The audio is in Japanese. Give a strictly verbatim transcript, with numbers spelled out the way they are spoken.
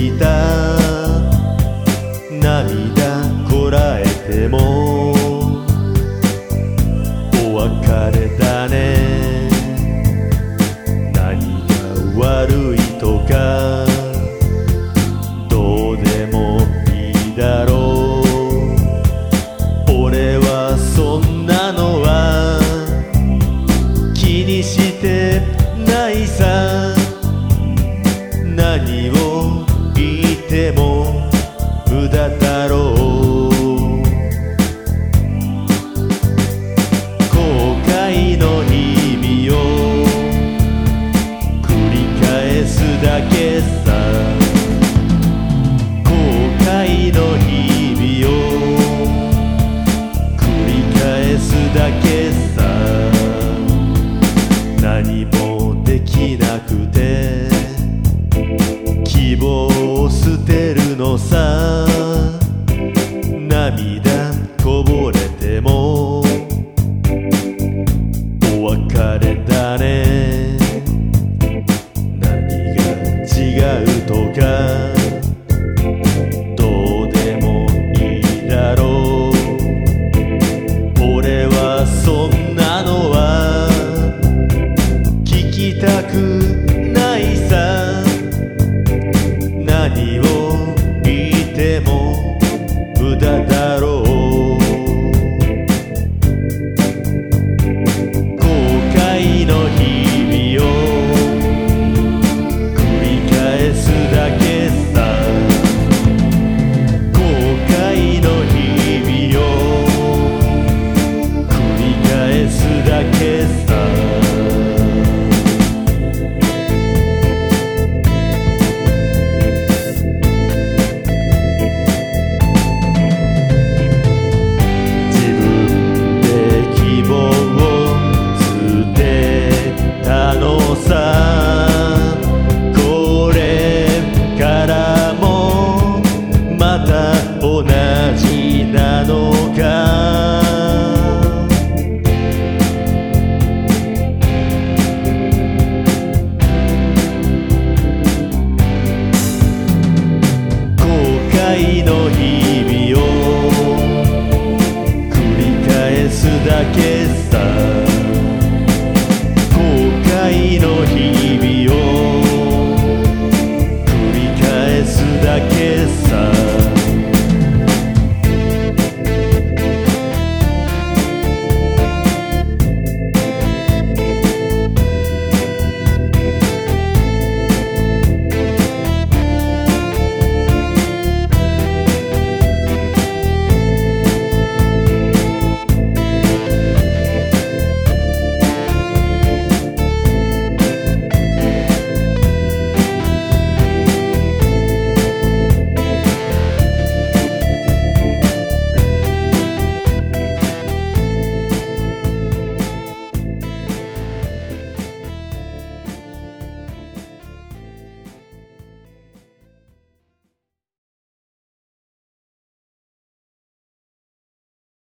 た涙こらえてもお別れだね。何が悪いとかどうでもいいだろう。俺はそんなのは気にしてないさ。何を言っても無駄だろう。後悔の日々を繰り返すだけさ。後悔の日々を繰り返すだけさ。何もできなくて希望を捨てるのさ。涙こぼれてもお別れだね。何が違うとか